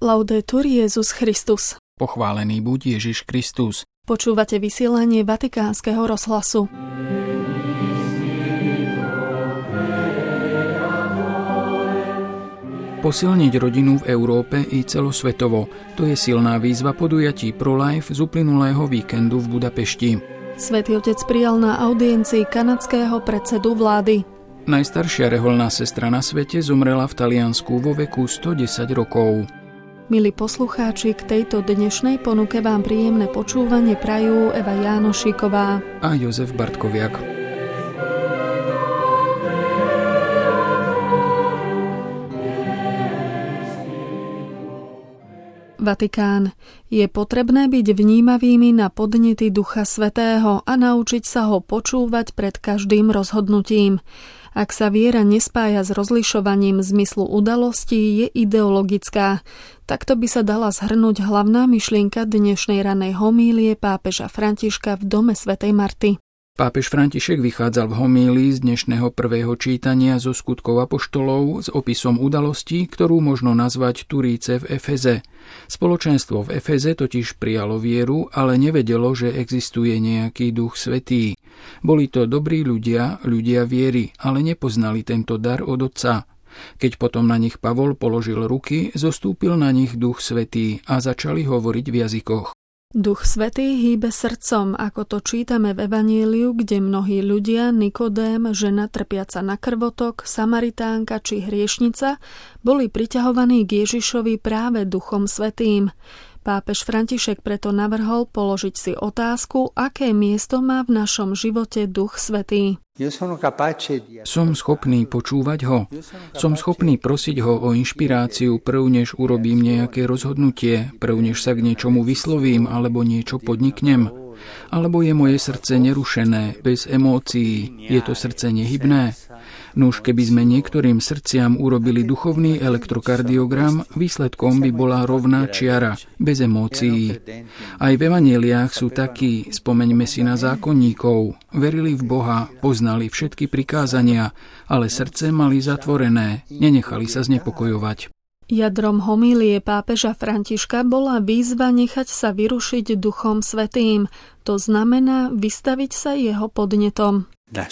Laudetur Jesus Christus. Pochválený buď Ježiš Kristus. Počúvate vysielanie Vatikánskeho rozhlasu. Posilniť rodinu v Európe i celosvetovo. To je silná výzva podujatí Pro-Life z uplynulého víkendu v Budapešti. Svätý Otec prijal na audiencii kanadského predsedu vlády. Najstaršia rehoľná sestra na svete zomrela v Taliansku vo veku 110 rokov. Milí poslucháči, k tejto dnešnej ponuke vám príjemné počúvanie prajú Eva Jánošíková a Jozef Bartkoviak. Vatikán. Je potrebné byť vnímavými na podnety Ducha Svätého a naučiť sa ho počúvať pred každým rozhodnutím. Ak sa viera nespája s rozlišovaním zmyslu udalostí, je ideologická. Takto by sa dala zhrnúť hlavná myšlienka dnešnej ranej homílie pápeža Františka v dome svätej Marty. Pápež František vychádzal v homílii z dnešného prvého čítania zo skutkov apoštolov s opisom udalostí, ktorú možno nazvať Turíce v Efeze. Spoločenstvo v Efeze totiž prijalo vieru, ale nevedelo, že existuje nejaký Duch Svätý. Boli to dobrí ľudia viery, ale nepoznali tento dar od Otca. Keď potom na nich Pavol položil ruky, zostúpil na nich Duch Svätý a začali hovoriť v jazykoch. Duch Svätý hýbe srdcom, ako to čítame v Evaníliu, kde mnohí ľudia, Nikodém, žena trpiaca na krvotok, Samaritánka či hriešnica, boli priťahovaní k Ježišovi práve Duchom Svätým. Pápež František preto navrhol položiť si otázku, aké miesto má v našom živote Duch Svätý. Som schopný počúvať ho. Som schopný prosiť ho o inšpiráciu prv, než urobím nejaké rozhodnutie, prv, než sa k niečomu vyslovím alebo niečo podniknem. Alebo je moje srdce nerušené, bez emócií, je to srdce nehybné? Nuž, keby sme niektorým srdciam urobili duchovný elektrokardiogram, výsledkom by bola rovná čiara, bez emócií. Aj v evanjeliách sú takí, spomeňme si na zákonníkov, verili v Boha, poznali všetky prikázania, ale srdce mali zatvorené, nenechali sa znepokojovať. Jadrom homílie pápeža Františka bola výzva nechať sa vyrušiť Duchom Svätým, to znamená vystaviť sa jeho podnetom.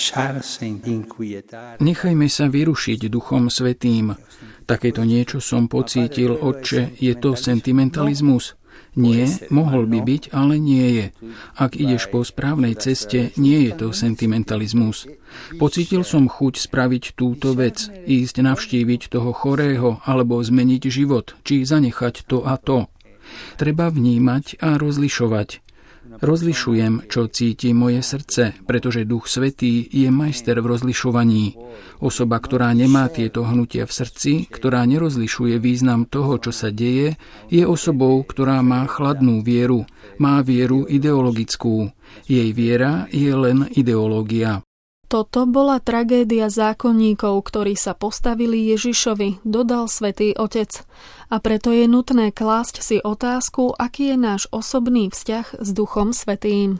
Nechajme sa vyrušiť Duchom Svätým. Takéto niečo som pocítil, Otče, je to sentimentalizmus? Nie, mohol by byť, ale nie je. Ak ideš po správnej ceste, nie je to sentimentalizmus. Pocítil som chuť spraviť túto vec, ísť navštíviť toho chorého, alebo zmeniť život, či zanechať to a to. Treba vnímať a rozlišovať. Rozlišujem, čo cíti moje srdce, pretože Duch Svätý je majster v rozlišovaní. Osoba, ktorá nemá tieto hnutia v srdci, ktorá nerozlišuje význam toho, čo sa deje, je osobou, ktorá má chladnú vieru, má vieru ideologickú. Jej viera je len ideológia. Toto bola tragédia zákonníkov, ktorí sa postavili Ježišovi, dodal Svätý Otec. A preto je nutné klásť si otázku, aký je náš osobný vzťah s Duchom Svätým.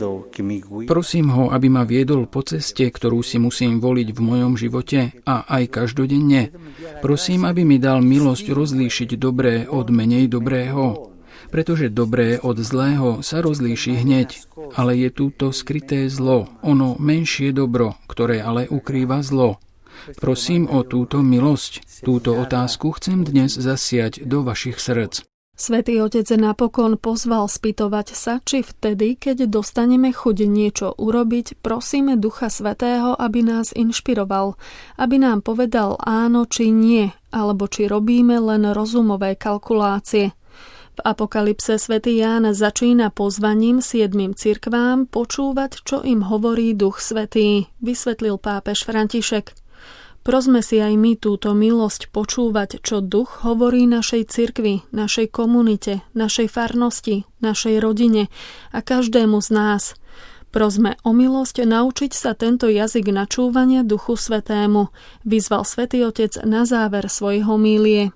Prosím ho, aby ma viedol po ceste, ktorú si musím voliť v mojom živote a aj každodenne. Prosím, aby mi dal milosť rozlíšiť dobré od menej dobrého. Pretože dobré od zlého sa rozlíši hneď, ale je tu to skryté zlo, ono menšie dobro, ktoré ale ukrýva zlo. Prosím o túto milosť. Túto otázku chcem dnes zasiať do vašich srdc. Svätý Otec napokon pozval spýtovať sa, či vtedy, keď dostaneme chuť niečo urobiť, prosíme Ducha Svätého, aby nás inšpiroval, aby nám povedal áno či nie, alebo či robíme len rozumové kalkulácie. V Apokalypse svätý Ján začína pozvaním 7 cirkvám počúvať, čo im hovorí Duch Svätý, vysvetlil pápež František. Prosme si aj my túto milosť počúvať, čo Duch hovorí našej cirkvi, našej komunite, našej farnosti, našej rodine a každému z nás. Prosme o milosť naučiť sa tento jazyk načúvania Duchu Svätému, vyzval Svätý Otec na záver svojej homílie.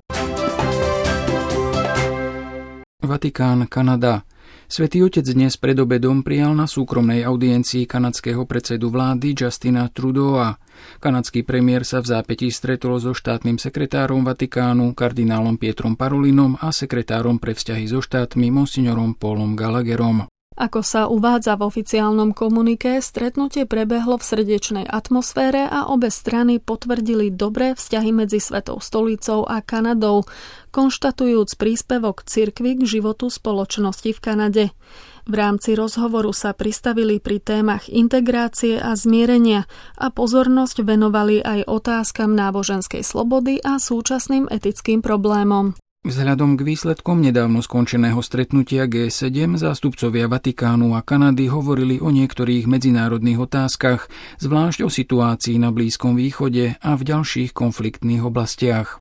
Vatikán, Kanada. Svätý Otec dnes pred obedom prijal na súkromnej audiencii kanadského predsedu vlády Justina Trudeaua. Kanadský premiér sa v zápätí stretol so štátnym sekretárom Vatikánu, kardinálom Pietrom Parolinom a sekretárom pre vzťahy so štátmi monsignorom Paulom Gallagherom. Ako sa uvádza v oficiálnom komuniké, stretnutie prebehlo v srdečnej atmosfére a obe strany potvrdili dobré vzťahy medzi Svetou stolicou a Kanadou, konštatujúc príspevok cirkvi k životu spoločnosti v Kanade. V rámci rozhovoru sa pristavili pri témach integrácie a zmierenia a pozornosť venovali aj otázkam náboženskej slobody a súčasným etickým problémom. Vzhľadom k výsledkom nedávno skončeného stretnutia G7 zástupcovia Vatikánu a Kanady hovorili o niektorých medzinárodných otázkach, zvlášť o situácii na Blízkom východe a v ďalších konfliktných oblastiach.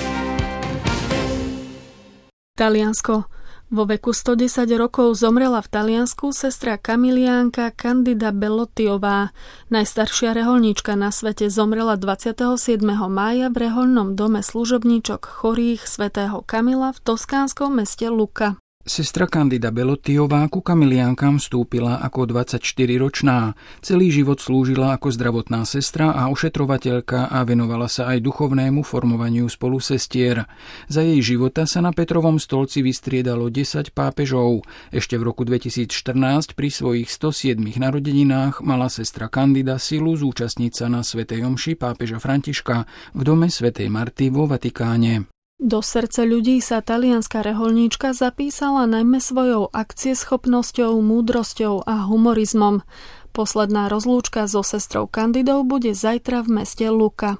Taliansko. Vo veku 110 rokov zomrela v Taliansku sestra kamiliánka Candida Bellottiová. Najstaršia rehoľníčka na svete zomrela 27. mája v rehoľnom dome služobníčok chorých svätého Kamila v toskánskom meste Lucca. Sestra Candida Bellottiová ku kamiliánkam vstúpila ako 24-ročná. Celý život slúžila ako zdravotná sestra a ošetrovateľka a venovala sa aj duchovnému formovaniu spolusestier. Za jej života sa na Petrovom stolci vystriedalo 10 pápežov. Ešte v roku 2014 pri svojich 107 narodeninách mala sestra Candida silu zúčastniť sa na svätej omši pápeža Františka v dome svätej Marty vo Vatikáne. Do srdce ľudí sa talianska rehoľníčka zapísala najmä svojou akcieschopnosťou, múdrosťou a humorizmom. Posledná rozlúčka so sestrou Candidou bude zajtra v meste Lucca.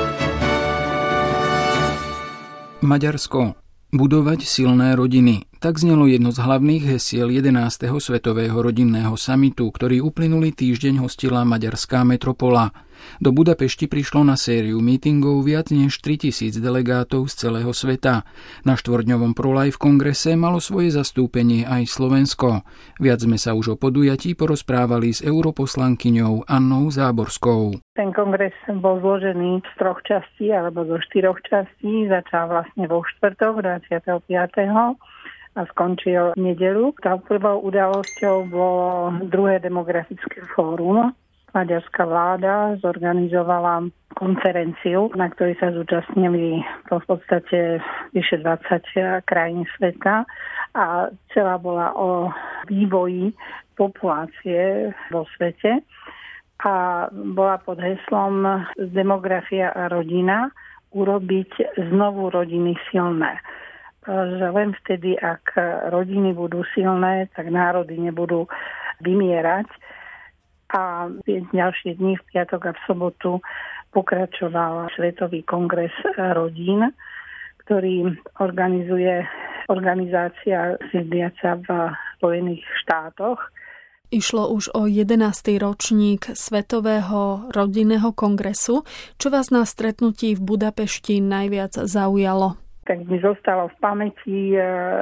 Maďarsko. Budovať silné rodiny. Tak znelo jedno z hlavných hesiel 11. svetového rodinného samitu, ktorý uplynulý týždeň hostila maďarská metropola. Do Budapešti prišlo na sériu mítingov viac než 3000 delegátov z celého sveta. Na štvorňovom pro-life kongrese malo svoje zastúpenie aj Slovensko. Viac sme sa už o podujatí porozprávali s europoslankyňou Annou Záborskou. Ten kongres bol zložený z 3 častí alebo zo 4 častí. Začal vlastne vo štvrtok 25. a skončil v nedeľu. Tá prvou udalosťou bolo druhé demografické fórum. Maďarská vláda zorganizovala konferenciu, na ktorej sa zúčastnili v podstate vyše 20 krajín sveta a celá bola o vývoji populácie vo svete a bola pod heslom Demografia a rodina urobiť znovu rodiny silné. Že len vtedy, ak rodiny budú silné, tak národy nebudú vymierať. A v ďalšie dní, v piatok a v sobotu, pokračoval Svetový kongres rodín, ktorý organizuje organizácia sídliaca v Spojených štátoch. Išlo už o 11. ročník Svetového rodinného kongresu. Čo vás na stretnutí v Budapešti najviac zaujalo? Tak mi zostalo v pamäti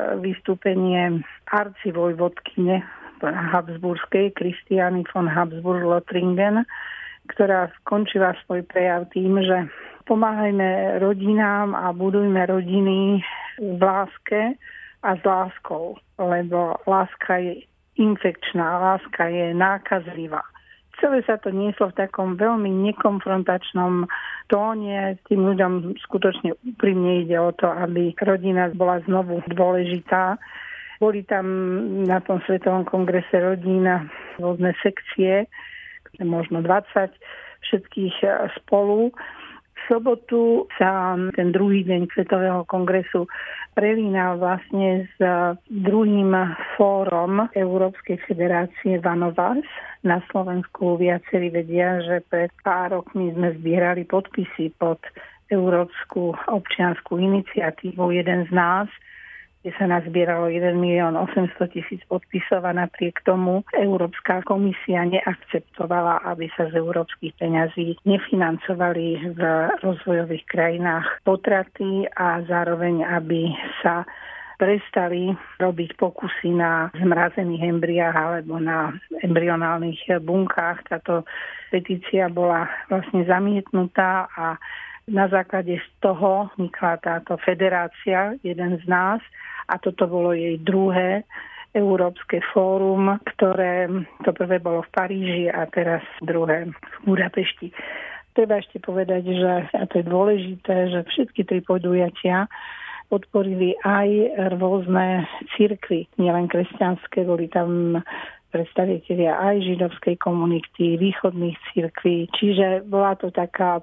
vystúpenie arcivojvodkyne Habsburskej, Christiany von Habsburg-Lothringen, ktorá skončila svoj prejav tým, že pomáhajme rodinám a budujme rodiny v láske a s láskou, lebo láska je infekčná, láska je nákazlivá. Celé sa to nieslo v takom veľmi nekonfrontačnom tóne. Tým ľuďom skutočne úprimne ide o to, aby rodina bola znovu dôležitá. Boli tam na tom Svetovom kongrese rodín rôzne sekcie, možno 20 všetkých spolu. V sobotu sa ten druhý deň Svetového kongresu prelínal vlastne s druhým fórom Európskej federácie Vanovas. Na Slovensku viacerí vedia, že pred pár rokmi sme zbierali podpisy pod Európsku občiansku iniciatívu Jeden z nás, kde sa nazbieralo 1 800 000 podpisov a napriek tomu Európska komisia neakceptovala, aby sa z európskych peňazí nefinancovali v rozvojových krajinách potraty a zároveň, aby sa prestali robiť pokusy na zmrazených embryách alebo na embryonálnych bunkách. Táto petícia bola vlastne zamietnutá a na základe z toho vznikla táto federácia Jeden z nás a toto bolo jej druhé Európske fórum, ktoré to prvé bolo v Paríži a teraz druhé v Budapešti. treba ešte povedať, že, a to je dôležité, že všetky tri podujatia podporili aj rôzne cirkvi, nielen kresťanské, boli tam predstavitelia aj židovskej komunity, východných cirkví. Čiže bola to taká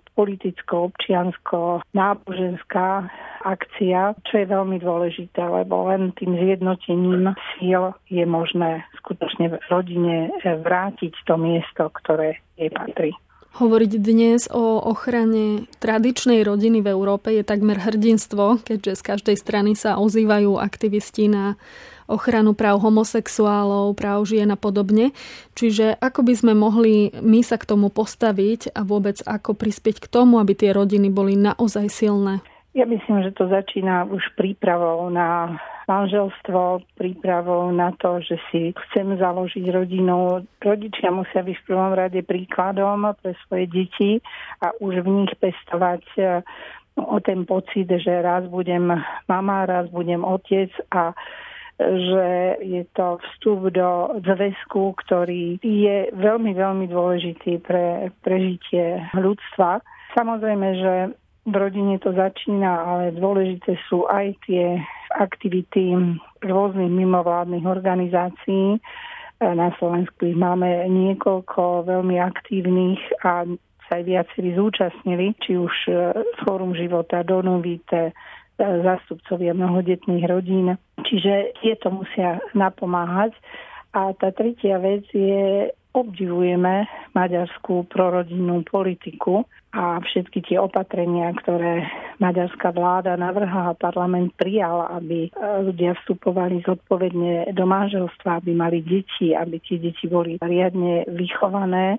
politicko-občiansko-náboženská akcia, čo je veľmi dôležité, lebo len tým zjednotením síl je možné skutočne v rodine vrátiť to miesto, ktoré jej patrí. Hovoriť dnes o ochrane tradičnej rodiny v Európe je takmer hrdinstvo, keďže z každej strany sa ozývajú aktivisti na ochranu práv homosexuálov, práv žien a podobne. Čiže ako by sme mohli my sa k tomu postaviť a vôbec ako prispieť k tomu, aby tie rodiny boli naozaj silné? Ja myslím, že to začína už prípravou na manželstvo, prípravou na to, že si chcem založiť rodinu. Rodičia musia byť v prvom rade príkladom pre svoje deti a už v nich pestovať o ten pocit, že raz budem mama, raz budem otec a že je to vstup do zväzku, ktorý je veľmi, veľmi dôležitý pre prežitie ľudstva. Samozrejme, že v rodine to začína, ale dôležité sú aj tie aktivity rôznych mimovládnych organizácií. Na Slovensku ich máme niekoľko veľmi aktívnych a sa aj viacerí zúčastnili, či už Fórum života, Donovite, zástupcovia mnohodetných rodín. Čiže tieto musia napomáhať. A tá tretia vec je, obdivujeme maďarskú prorodinnú politiku a všetky tie opatrenia, ktoré maďarská vláda navrhla a parlament prijal, aby ľudia vstupovali zodpovedne do manželstva, aby mali deti, aby tie deti boli riadne vychované.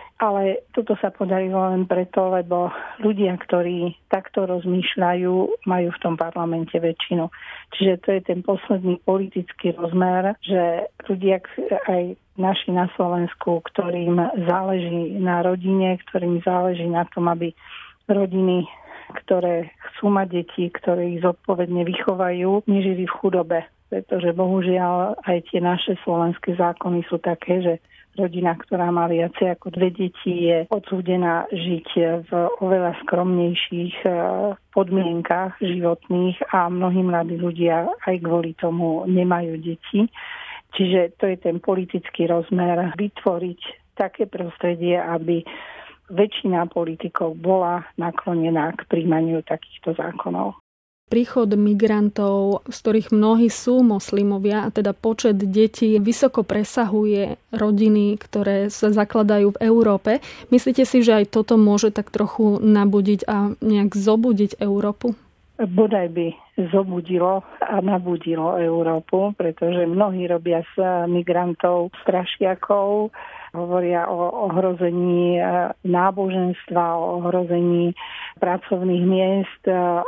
Ale toto sa podarilo len preto, lebo ľudia, ktorí takto rozmýšľajú, majú v tom parlamente väčšinu. Čiže to je ten posledný politický rozmer, že ľudia aj naši na Slovensku, ktorým záleží na rodine, ktorým záleží na tom, aby rodiny, ktoré chcú mať deti, ktoré ich zodpovedne vychovajú, nežili v chudobe. Pretože bohužiaľ aj tie naše slovenské zákony sú také, že rodina, ktorá má viacej ako 2 deti, je odsúdená žiť v oveľa skromnejších podmienkach životných a mnohí mladí ľudia aj kvôli tomu nemajú deti. Čiže to je ten politický rozmer, vytvoriť také prostredie, aby väčšina politikov bola naklonená k príjmaniu takýchto zákonov. Príchod migrantov, z ktorých mnohí sú moslimovia, a teda počet detí vysoko presahuje rodiny, ktoré sa zakladajú v Európe. Myslíte si, že aj toto môže tak trochu nabudiť a nejak zobudiť Európu? Bodaj by zobudilo a nabudilo Európu, pretože mnohí robia z migrantov strašiakov, hovoria o ohrození náboženstva, o ohrození pracovných miest,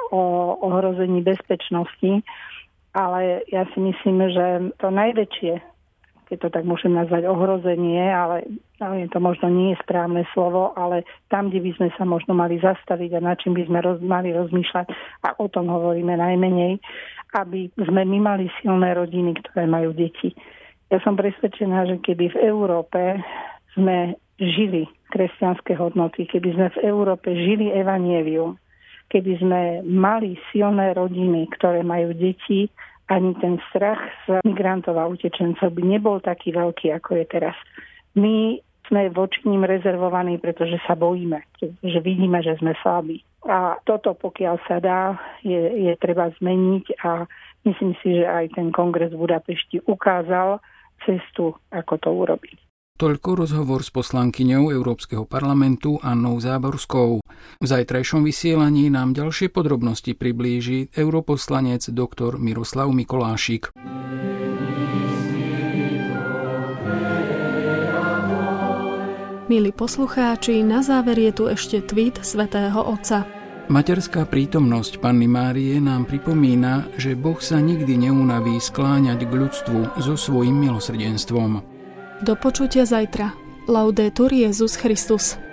o ohrození bezpečnosti. Ale ja si myslím, že to najväčšie, keď to tak môžem nazvať ohrozenie, ale to možno nie je správne slovo, ale tam, kde by sme sa možno mali zastaviť a nad čím by sme mali rozmýšľať, a o tom hovoríme najmenej, aby sme my mali silné rodiny, ktoré majú deti. Ja som presvedčená, že keby v Európe sme žili kresťanské hodnoty, keby sme v Európe žili evanjelium, keby sme mali silné rodiny, ktoré majú deti, ani ten strach z migrantov a utečencov by nebol taký veľký, ako je teraz. My sme voči ním rezervovaní, pretože sa bojíme, pretože vidíme, že sme slabí. A toto, pokiaľ sa dá, je treba zmeniť a myslím si, že aj ten kongres v Budapešti ukázal cestu, ako to urobiť. Toľko rozhovor s poslankyňou Európskeho parlamentu Annou Záborskou. V zajtrajšom vysielaní nám ďalšie podrobnosti priblíži europoslanec dr. Miroslav Mikolášik. Milí poslucháči, na záver je tu ešte tweet svätého Otca. Materská prítomnosť Panny Márie nám pripomína, že Boh sa nikdy neunaví skláňať k ľudstvu so svojím milosrdenstvom. Do počutia zajtra. Laudetur Jesus Christus.